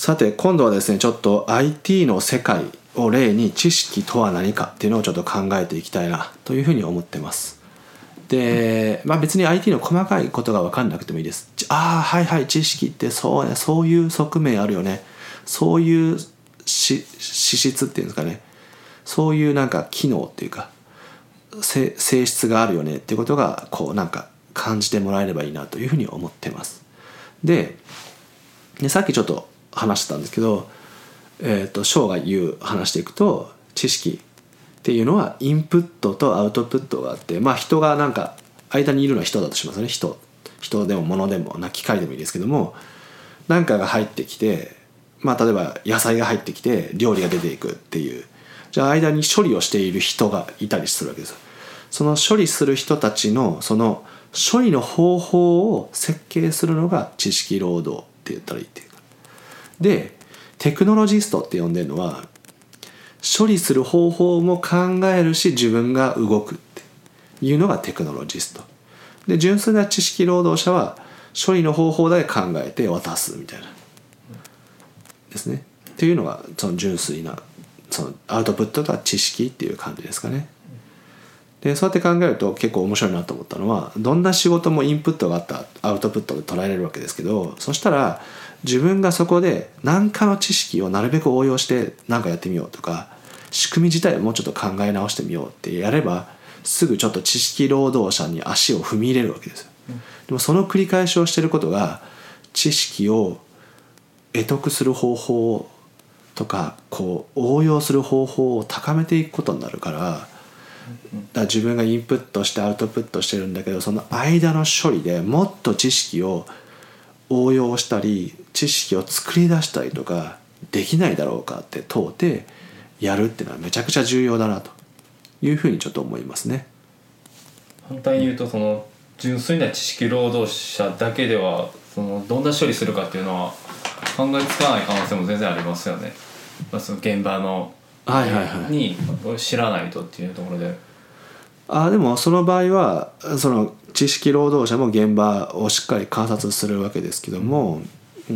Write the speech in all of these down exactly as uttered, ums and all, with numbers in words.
さて今度はですね、ちょっと アイティー の世界を例に知識とは何かっていうのをちょっと考えていきたいなというふうに思ってます。で、まあ別に アイティー の細かいことが分かんなくてもいいです。ああはいはい、知識ってそうね、そういう側面あるよね、そういう資質っていうんですかね、そういうなんか機能っていうか性質があるよねっていうことがこうなんか感じてもらえればいいなというふうに思ってます。で、でさっきちょっと話してたんですけど、えーと、ショーが言う話していくと、知識っていうのはインプットとアウトプットがあって、まあ人がなんか間にいるのは人だとしますね。人人でも物でもな機械でもいいですけども、何かが入ってきて、まあ例えば野菜が入ってきて料理が出ていくっていう、じゃあ間に処理をしている人がいたりするわけです。その処理する人たちのその処理の方法を設計するのが知識労働って言ったらいいっていうか。でテクノロジストって呼んでるのは、処理する方法も考えるし自分が動くっていうのがテクノロジストで、純粋な知識労働者は処理の方法だけ考えて渡すみたいなですね。っていうのがその純粋なそのアウトプットとは知識っていう感じですかね。でそうやって考えると結構面白いなと思ったのは、どんな仕事もインプットがあったアウトプットで捉えられるわけですけど、そしたら自分がそこで何かの知識をなるべく応用して何かやってみようとか、仕組み自体をもうちょっと考え直してみようってやれば、すぐちょっと知識労働者に足を踏み入れるわけですよ。でもその繰り返しをしていることが、知識を得得する方法とかこう応用する方法を高めていくことになるから、だから自分がインプットしてアウトプットしてるんだけど、その間の処理でもっと知識を応用したり知識を作り出したりとかできないだろうかって問うてやるっていうのはめちゃくちゃ重要だなというふうにちょっと思いますね。 反対に言うと、その純粋な知識労働者だけではそのどんな処理するかっていうのは考えつかない可能性も全然ありますよね。その現場のはいはいはいに知らないとっていうところで、 あでもその場合はその知識労働者も現場をしっかり観察するわけですけども、うん、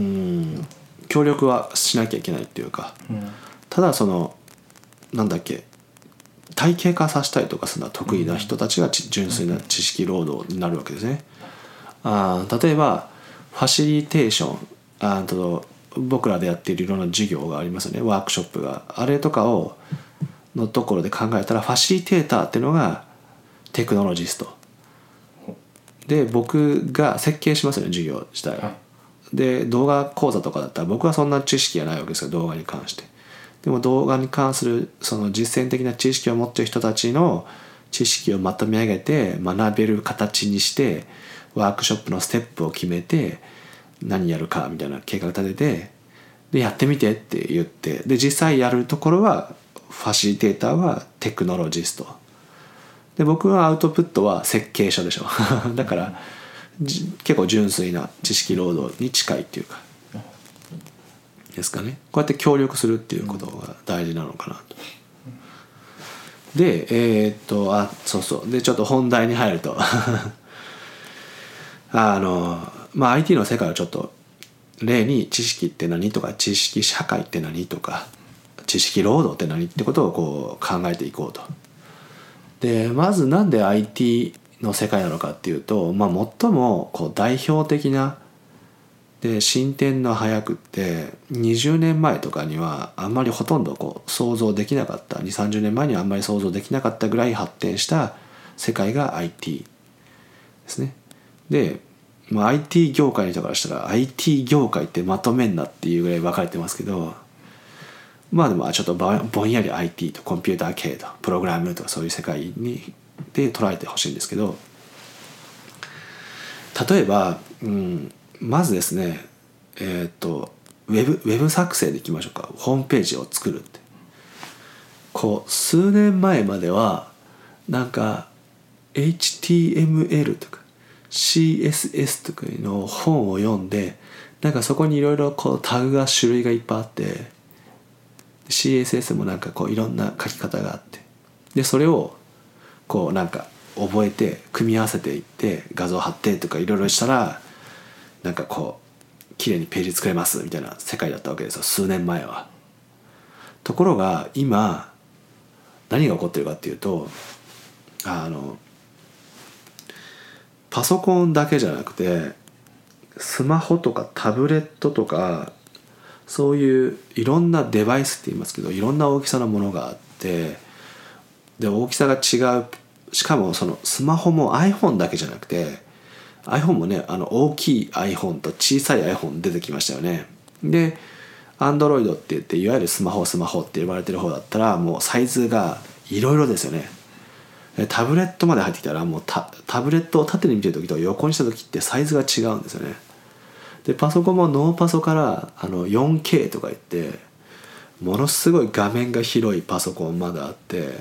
協力はしなきゃいけないっていうか、うん、ただそのなんだっけ体系化させたりとかするのは得意な人たちが純粋な知識労働になるわけですね。あ例えばファシリテーション、あと僕らでやっているいろんな授業がありますよね、ワークショップがあれとかをのところで考えたら、ファシリテーターっていうのがテクノロジストで、僕が設計しますよね授業自体は、はい、で動画講座とかだったら僕はそんな知識がないわけですよ、動画に関して。でも動画に関するその実践的な知識を持っている人たちの知識をまとめ上げて学べる形にして、ワークショップのステップを決めて何やるかみたいな計画立てて、でやってみてって言って、で実際やるところはファシリテーターはテクノロジストで、僕はアウトプットは設計書でしょだから結構純粋な知識労働に近いっていうかですかね。こうやって協力するっていうことが大事なのかなと。でえー、っとあそうそうでちょっと本題に入るとあのまあ アイティー の世界をちょっと例に知識って何とか、知識社会って何とか、知識労働って何ってことをこう考えていこうと。でまずなんで アイティー の世界なのかっていうと、まあ最もこう代表的なで進展の早くってにじゅうねんまえとかにはあんまりほとんどこう想像できなかった、にじゅうさんじゅうねんまえにはあんまり想像できなかったぐらい発展した世界が アイティー ですね。で、まあ、アイティー 業界の人からしたら アイティー 業界ってまとめんなっていうぐらい分かれてますけど、まあでもちょっとぼんやり アイティー とコンピューター系とプログラムとかそういう世界にで捉えてほしいんですけど、例えば、うん、まずですね、えっとウェブ、ウェブ作成でいきましょうか。ホームページを作るって、こう数年前まではなんか エイチティーエムエル とか シーエスエス とかの本を読んで、なんかそこにいろいろこうタグが種類がいっぱいあって、 シーエスエス もなんかこういろんな書き方があって、でそれをこうなんか覚えて組み合わせていって画像貼ってとかいろいろしたら、なんかこう綺麗にページ作れますみたいな世界だったわけですよ、数年前は。ところが今何が起こってるかっていうと、あのパソコンだけじゃなくてスマホとかタブレットとかそういういろんなデバイスって言いますけど、いろんな大きさのものがあって、で大きさが違う。しかもそのスマホも iPhone だけじゃなくて iPhone もね、あの大きい iPhone と小さい iPhone 出てきましたよね。で Android って言っていわゆるスマホスマホって言われてる方だったらもうサイズがいろいろですよね。タブレットまで入ってきたらもう タ, タブレットを縦に見てる時と横にした時ってサイズが違うんですよね。でパソコンもノーパソからあの よんケー とか言ってものすごい画面が広いパソコンまであって、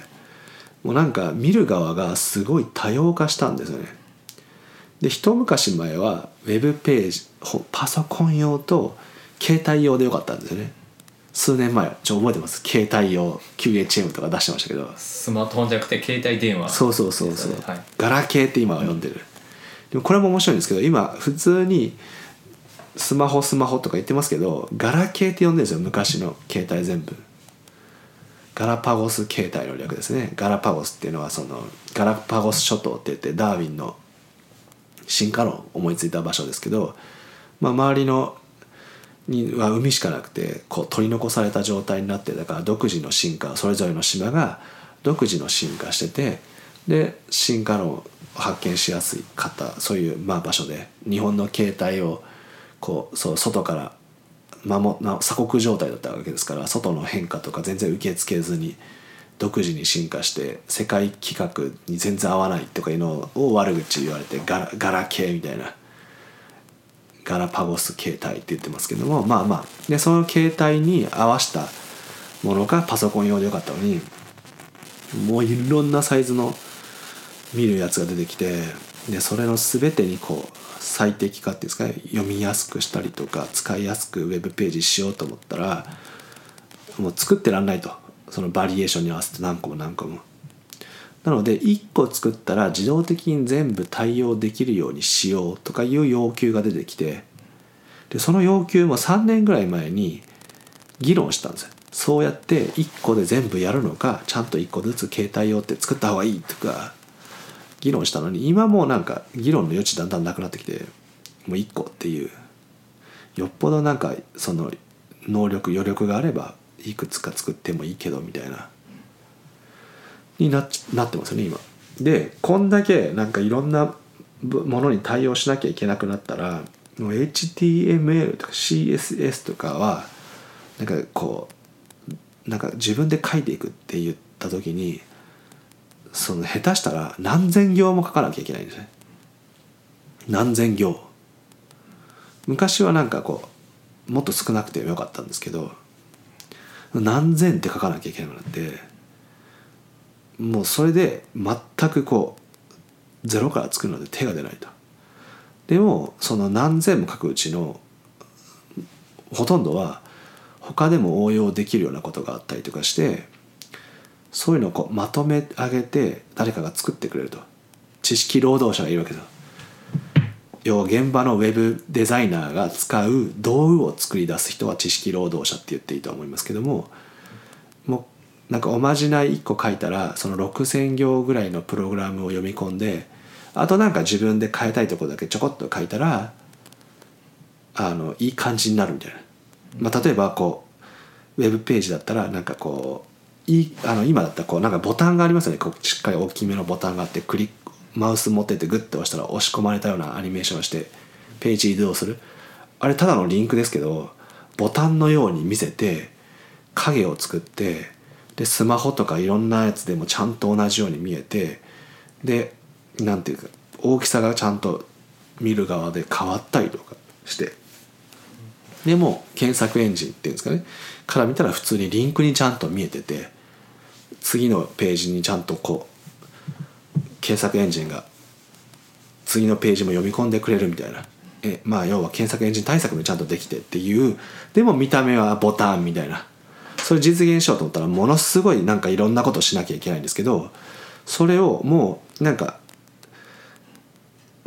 もうなんか見る側がすごい多様化したんですよね。で一昔前はウェブページパソコン用と携帯用でよかったんですよね。数年前ちょ覚えてます。携帯用 キューエイチエム とか出してましたけど、 スマートフォンじゃなくて携帯電話、 そうそうそうそう、 はい、 ガラケーって今は呼んでる、うん、でもこれも面白いんですけど、今普通にスマホスマホとか言ってますけど、ガラケーって呼んでるんですよ、昔の携帯全部。ガラパゴス携帯の略ですね。ガラパゴスっていうのはそのガラパゴス諸島って言ってダーウィンの進化論を思いついた場所ですけど、まあ、周りのには海しかなくてこう取り残された状態になって、だから独自の進化、それぞれの島が独自の進化してて、で進化論を発見しやすい方、そういうまあ場所で日本の携帯をこうそう外から守な鎖国状態だったわけですから、外の変化とか全然受け付けずに独自に進化して世界規格に全然合わないとかいうのを悪口言われて、ガラ、ガラ系みたいな、ガラパゴス携帯って言ってますけども、まあまあでその携帯に合わせたものがパソコン用でよかったのに、もういろんなサイズの見るやつが出てきて、でそれの全てにこう最適化っていうんですかね、読みやすくしたりとか使いやすくウェブページしようと思ったらもう作ってらんないと、そのバリエーションに合わせて何個も何個も。なのでいっこ作ったら自動的に全部対応できるようにしようとかいう要求が出てきて、でその要求もさんねんぐらい前に議論したんですよ。そうやっていっこで全部やるのか、ちゃんといっこずつ携帯用って作った方がいいとか議論したのに、今もうなんか議論の余地だんだんなくなってきて、もういっこっていう、よっぽどなんかその能力余力があればいくつか作ってもいいけどみたいなに な, なってますよね今で。こんだけなんかいろんなものに対応しなきゃいけなくなったら、もう エイチティーエムエル とか シーエスエス とかはなんかこうなんか自分で書いていくって言った時に、その下手したら何千行も書かなきゃいけないんですね。何千行。昔はなんかこうもっと少なくてもよかったんですけど、何千って書かなきゃいけなくなって、もうそれで全くこうゼロから作るので手が出ないと。でもその何千も書くうちのほとんどは他でも応用できるようなことがあったりとかして、そういうのをこうまとめ上げて誰かが作ってくれると。知識労働者がいるわけですよ。要は現場のウェブデザイナーが使う道具を作り出す人は知識労働者って言っていいと思いますけども、もうなんかおまじないいっこ書いたらそのろくせん行ぐらいのプログラムを読み込んで、あとなんか自分で変えたいところだけちょこっと書いたらあのいい感じになるみたいな。まあ、例えばこうウェブページだったらなんかこういいあの今だったらこうなんかボタンがありますよね。こうしっかり大きめのボタンがあって、クリックマウス持ってってグッと押したら押し込まれたようなアニメーションをしてページ移動する。あれただのリンクですけど、ボタンのように見せて影を作って、でスマホとかいろんなやつでもちゃんと同じように見えて、でなんていうか大きさがちゃんと見る側で変わったりとかして、でも検索エンジンっていうんですかねから見たら普通にリンクにちゃんと見えてて、次のページにちゃんとこう検索エンジンが次のページも読み込んでくれるみたいな、えまあ要は検索エンジン対策もちゃんとできてっていう、でも見た目はボタンみたいな、それ実現しようと思ったらものすごいなんかいろんなことしなきゃいけないんですけど、それをもうなんか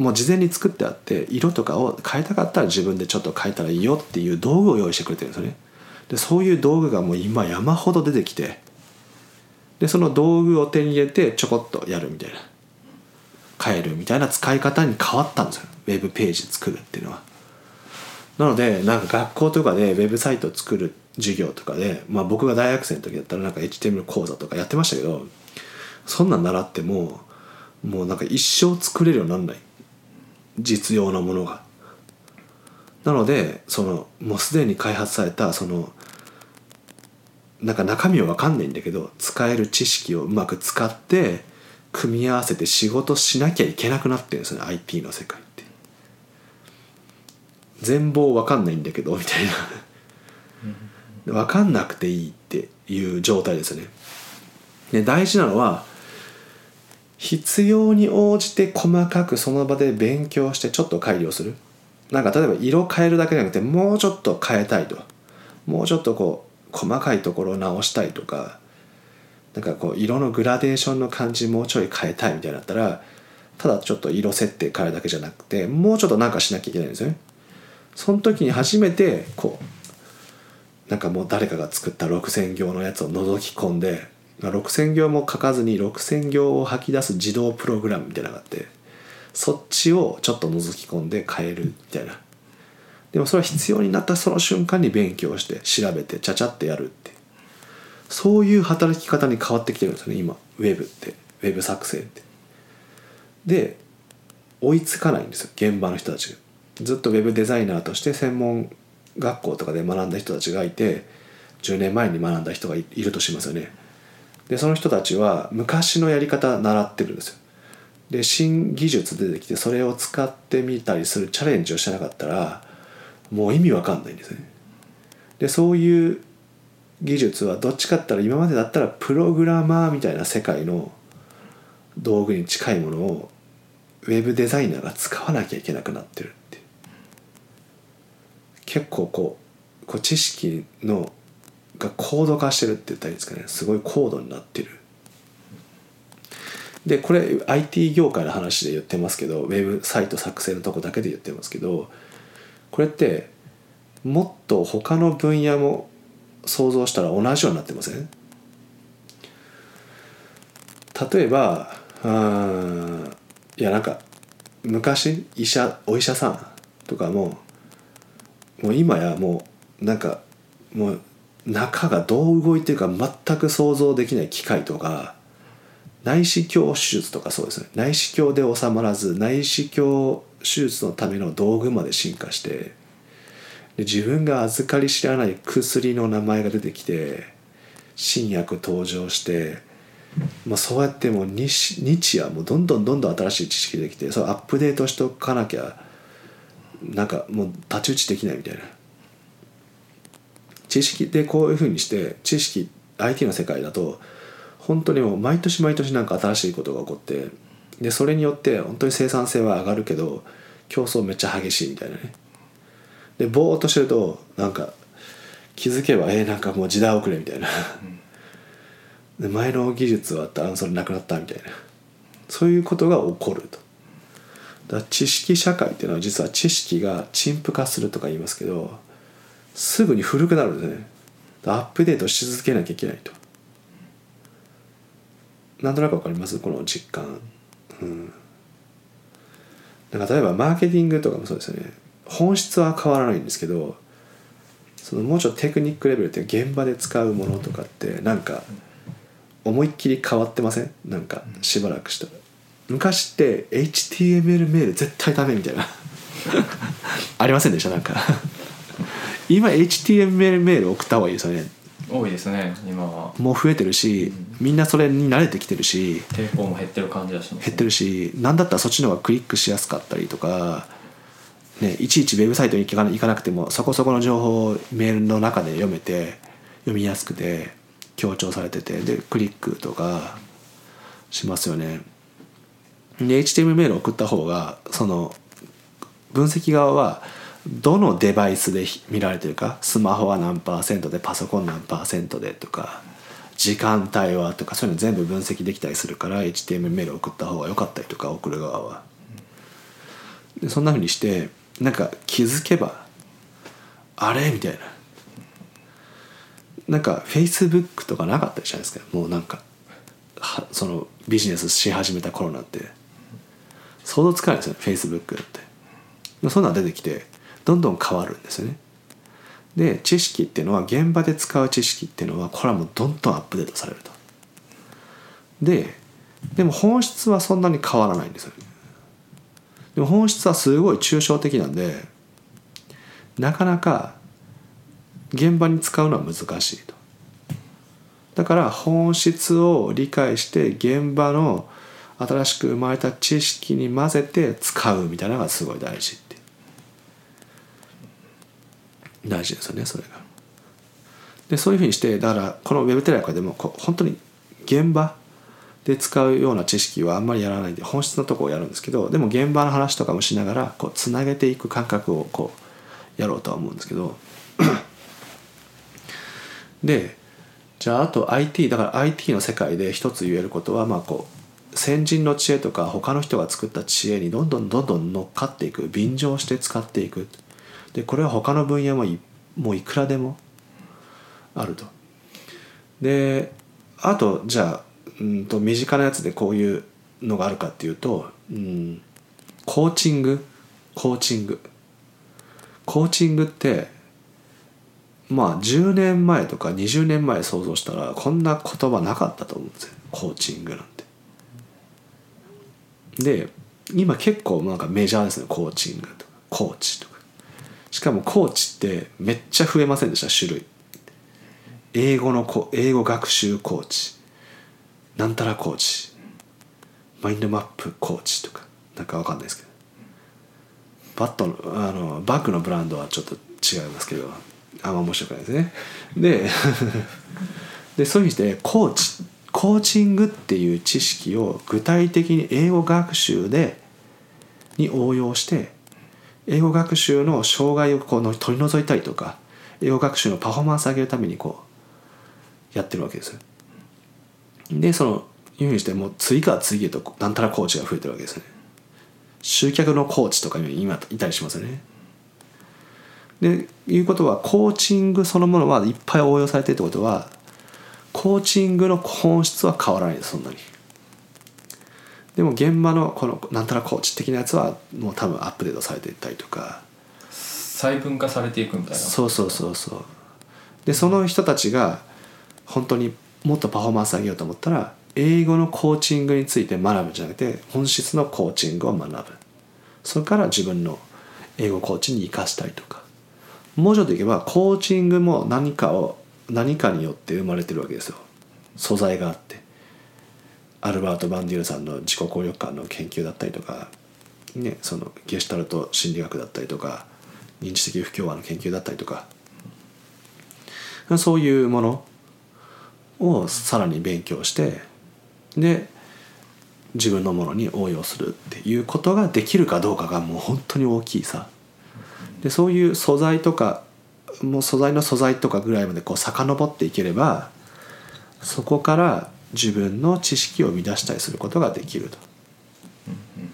もう事前に作ってあって色とかを変えたかったら自分でちょっと変えたらいいよっていう道具を用意してくれてるんですよね。でそういう道具がもう今山ほど出てきて、でその道具を手に入れてちょこっとやるみたいな、変えるみたいな使い方に変わったんですよ、ウェブページ作るっていうのは。なのでなんか学校とかでウェブサイトを作る授業とかで、まあ、僕が大学生の時だったらなんか エイチティーエムエル 講座とかやってましたけど、そんなん習ってももうなんか一生作れるようにならない、実用なものが。なのでそのもうすでに開発されたそのなんか中身は分かんないんだけど使える知識をうまく使って組み合わせて仕事しなきゃいけなくなってるんですよね、 アイティー の世界って。全貌分かんないんだけどみたいな分かんなくていいっていう状態ですよね。で大事なのは必要に応じて細かくその場で勉強してちょっと改良する。なんか例えば色変えるだけじゃなくてもうちょっと変えたいと、もうちょっとこう細かいところを直したいとか、なんかこう色のグラデーションの感じもうちょい変えたいみたいになったら、ただちょっと色設定変えるだけじゃなくてもうちょっとなんかしなきゃいけないんですよね。その時に初めてこうなんかもう誰かが作ったろくせん行のやつを覗き込んで、ろくせん行も書かずにろくせん行を吐き出す自動プログラムみたいなのがあって、そっちをちょっと覗き込んで変えるみたいな。でもそれは必要になったその瞬間に勉強して調べてちゃちゃってやるって、そういう働き方に変わってきてるんですよね今ウェブって、ウェブ作成って。で追いつかないんですよ現場の人たちが。ずっとウェブデザイナーとして専門学校とかで学んだ人たちがいて、じゅうねんまえに学んだ人がいるとしますよね。でその人たちは昔のやり方習ってるんですよ。で新技術出てきてそれを使ってみたりするチャレンジをしてなかったらもう意味わかんないんですね。でそういう技術はどっちかって言ったら今までだったらプログラマーみたいな世界の道具に近いものをウェブデザイナーが使わなきゃいけなくなってるって。結構こう、こう知識のが高度化してるって言ったらいいんですかね、すごい高度になってる。でこれ アイティー 業界の話で言ってますけど、ウェブサイト作成のとこだけで言ってますけど、これってもっと他の分野も想像したら同じようになってません？例えばうんいやなんか昔医者お医者さんとかももう今やもうなんかもう中がどう動いてるか全く想像できない機械とか、内視鏡手術とかそうですね、内視鏡で収まらず内視鏡手術のための道具まで進化して、で自分が預かり知らない薬の名前が出てきて新薬登場して、まあ、そうやってもう日日夜もうどんどんどんどん新しい知識できて、それアップデートしておかなきゃなんかもう太刀打ちできないみたいな。知識でこういうふうにして知識 アイティー の世界だと本当にもう毎年毎年なんか新しいことが起こって、でそれによって本当に生産性は上がるけど競争めっちゃ激しいみたいなね。でぼーっとしてるとなんか気づけばえー、なんかもう時代遅れみたいな、うん、で前の技術はあったそれなくなったみたいな、そういうことが起こると。だから知識社会っていうのは実は知識が陳腐化するとか言いますけど、すぐに古くなるんですね。アップデートし続けなきゃいけないと。なんとなくわかりますこの実感、うん、なんか例えばマーケティングとかもそうですよね。本質は変わらないんですけど、そのもうちょっとテクニックレベルって現場で使うものとかってなんか思いっきり変わってません？なんかしばらくしたら昔って エイチティーエムエル メール絶対ダメみたいなありませんでした？なんか今 エイチティーエムエル メール送った方がいいですよね。 多いですね今は。 もう増えてるし、うん、みんなそれに慣れてきてるし抵抗も減ってる感じだしますね。 減ってるし、なんだったらそっちの方がクリックしやすかったりとか、ね、いちいちウェブサイトに行かな、行かなくてもそこそこの情報をメールの中で読めて読みやすくて強調されてて、でクリックとかしますよね。で エイチティーエムエル メールを送った方がその分析側はどのデバイスで見られてるか、スマホは何パーセントでパソコン何パーセントでとか時間帯はとかそういうの全部分析できたりするから エイチティーエムエル メールを送った方が良かったりとか、送る側はでそんな風にしてなんか気づけばあれみたいな、なんか Facebook とかなかったじゃないですか。もうなんかそのビジネスし始めた頃なんて想像つかないですよね Facebook って。そんなの出てきてどんどん変わるんですよね。で知識っていうのは現場で使う知識っていうのはこれはもうどんどんアップデートされると。ででも本質はそんなに変わらないんですよね。でも本質はすごい抽象的なんでなかなか現場に使うのは難しいと。だから本質を理解して現場の新しく生まれた知識に混ぜて使うみたいなのがすごい大事って大事ですよねそれが。でそういうふうにしてだからこのウェブテラーでもこう本当に現場で使うような知識はあんまりやらないんで本質のところをやるんですけど、でも現場の話とかもしながらこうつなげていく感覚をこうやろうとは思うんですけどでじゃああと アイティー だから アイティー の世界で一つ言えることはまあこう先人の知恵とか他の人が作った知恵にどんどんどんどん乗っかっていく、便乗して使っていく。でこれは他の分野も い, もういくらでもあると。であとじゃあうんと身近なやつでこういうのがあるかっていうと、うん、コーチングコーチングコーチングってまあじゅうねんまえとかにじゅうねんまえ想像したらこんな言葉なかったと思うんですよ、コーチングなんて。で今結構なんかメジャーですね、コーチングとかコーチとか。しかもコーチってめっちゃ増えませんでした、種類。英語のこ英語学習コーチ、なんたらコーチ、マインドマップコーチとかなんかわかんないですけど、バットのあのバッグのブランドはちょっと違いますけどあんま面白くないですね。ででそういうふうにしてコーチコーチングっていう知識を具体的に英語学習でに応用して英語学習の障害をこう取り除いたりとか英語学習のパフォーマンスを上げるためにこうやってるわけですよ。でそのいうふうにしてもう次から次へとなんたらコーチが増えてるわけですね。集客のコーチとか今いたりしますよね。でいうことはコーチングそのものはいっぱい応用されているってことはコーチングの本質は変わらないです、そんなに。でも現場のこのなんたらコーチ的なやつはもう多分アップデートされていったりとか細分化されていくみたいな。 そうそうそうそう。でその人たちが本当にもっとパフォーマンス上げようと思ったら英語のコーチングについて学ぶんじゃなくて本質のコーチングを学ぶ。それから自分の英語コーチに生かしたりとか、もうちょっといけばコーチングも何かを何かによって生まれてるわけですよ。素材があってアルバート・バンディールさんの自己効力感の研究だったりとか、ね、そのゲシュタルト心理学だったりとか認知的不協和の研究だったりとか、そういうものをさらに勉強してで自分のものに応用するっていうことができるかどうかがもう本当に大きいさ。でそういう素材とかもう素材の素材とかぐらいまでこう遡っていければそこから自分の知識を生み出したりすることができると、うんうん、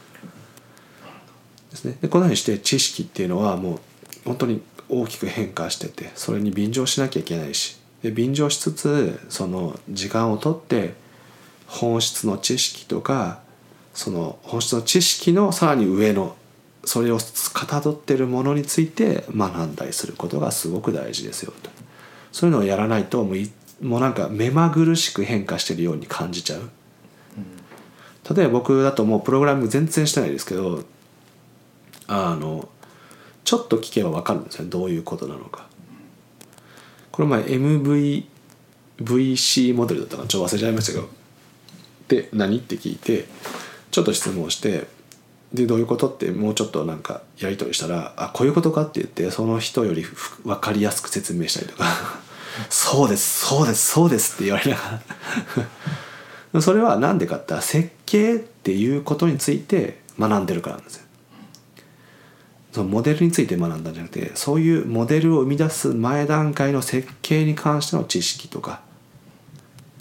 ですね。でこのようにして知識っていうのはもう本当に大きく変化しててそれに便乗しなきゃいけないしで便乗しつつその時間をとって本質の知識とかその本質の知識のさらに上のそれをかたどっているものについて学んだりすることがすごく大事ですよと。そういうのをやらないともういもうなんか目まぐるしく変化してるように感じちゃう。例えば僕だともうプログラミング全然してないですけどあのちょっと聞けば分かるんですよね、どういうことなのか。この前 エムブイシー モデルだったかな、ちょっと忘れちゃいましたけどで何って聞いてちょっと質問してでどういうことってもうちょっとなんかやり取りしたらあこういうことかって言ってその人より分かりやすく説明したりとかそうですそうですそうですって言われながらそれは何でかって設計っていうことについて学んでるからなんですよ。そのモデルについて学んだんじゃなくてそういうモデルを生み出す前段階の設計に関しての知識とか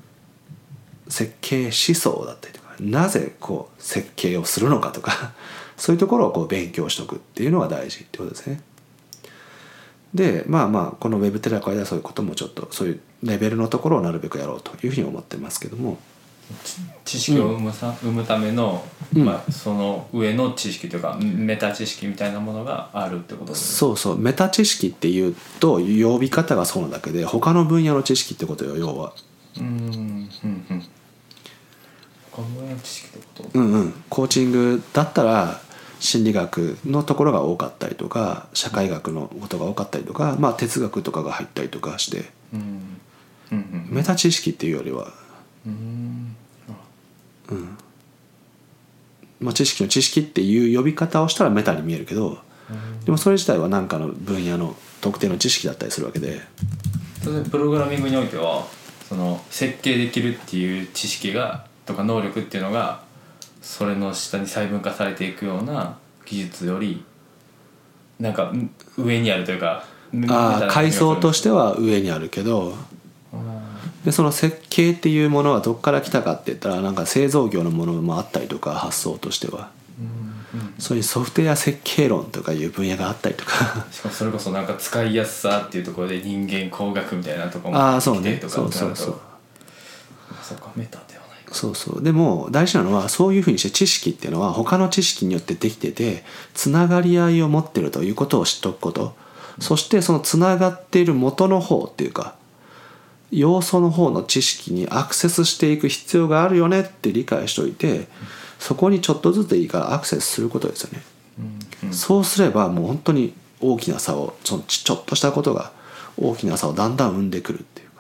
設計思想だったりとかなぜこう設計をするのかとかそういうところをこう勉強しておくっていうのが大事ってことですね。でまあまあこの Web 寺子屋ではそういうこともちょっとそういうレベルのところをなるべくやろうというふうに思ってますけども、 知識を生むさ、うん、生むための、まあ、その上の知識というかメタ知識みたいなものがあるってことですね。 そうそうメタ知識っていうと呼び方がそうなだけで他の分野の知識ってことよ要は。 うんうんうん他の分野の知識ってこと。 うんうんコーチングだったら心理学のところが多かったりとか社会学のことが多かったりとか、まあ、哲学とかが入ったりとかして、 うんうんうん、 メタ知識っていうよりは、 うんうんまあ、知識の知識っていう呼び方をしたらメタに見えるけど、でもそれ自体は何かの分野の特定の知識だったりするわけで、 例えばプログラミングにおいてはその設計できるっていう知識がとか能力っていうのがそれの下に細分化されていくような技術よりなんか上にあるというか、 ああ階層としては上にあるけど、でその設計っていうものはどこから来たかって言ったらなんか製造業のものもあったりとか発想としては、うんうん、そういうソフトウェア設計論とかいう分野があったりとかしかもそれこそなんか使いやすさっていうところで人間工学みたいなところも来てとかそうそうそうそうかメタではないか。 そうそうでも大事なのはそういうふうにして知識っていうのは他の知識によってできててつながり合いを持ってるということを知っておくこと、うん、そしてそのつながっている元の方っていうか要素の方の知識にアクセスしていく必要があるよねって理解しておいて、うん、そこにちょっとずつでいいからアクセスすることですよね、うんうん、そうすればもう本当に大きな差をそのちょっとしたことが大きな差をだんだん生んでくるっていうか、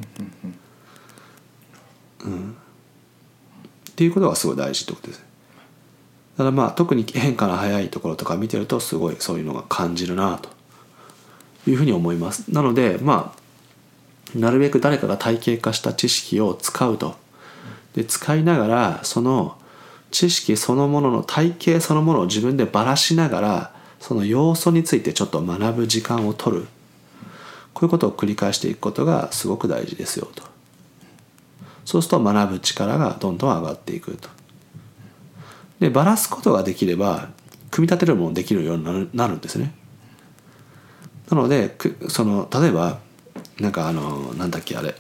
うん、うん、っていうことがすごい大事ってことです。だからまあ特に変化の早いところとか見てるとすごいそういうのが感じるなというふうに思います。なのでまあなるべく誰かが体系化した知識を使うと。で使いながらその知識そのものの体系そのものを自分でばらしながらその要素についてちょっと学ぶ時間を取る。こういうことを繰り返していくことがすごく大事ですよと。そうすると学ぶ力がどんどん上がっていくと。でばらすことができれば組み立てるものできるようになるんですね。なのでその例えばなんかあのなんだっけあれ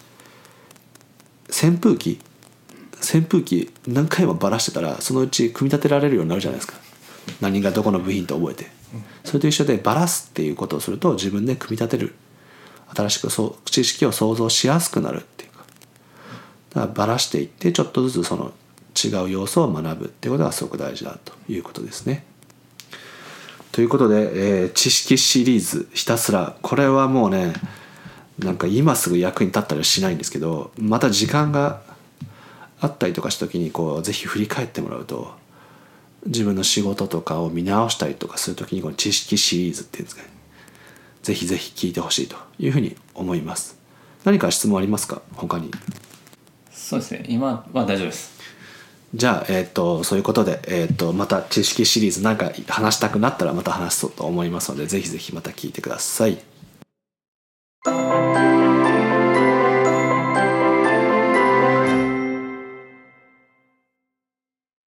扇風機扇風機何回もばらしてたらそのうち組み立てられるようになるじゃないですか。何がどこの部品と覚えて、それと一緒でばらすっていうことをすると自分で組み立てる新しくそう知識を想像しやすくなるっていうか、だからばらしていってちょっとずつその違う要素を学ぶっていうことがすごく大事だということですね。ということで、えー、知識シリーズひたすらこれはもうねなんか今すぐ役に立ったりはしないんですけど、また時間があったりとかした時にこうぜひ振り返ってもらうと自分の仕事とかを見直したりとかする時にこの知識シリーズっていうんですかね、ぜひぜひ聞いてほしいというふうに思います。何か質問ありますか他に。 そうですね今は大丈夫です。 じゃあ、えー、とそういうことで、えー、とまた知識シリーズなんか話したくなったらまた話そうと思いますのでぜひぜひまた聞いてください。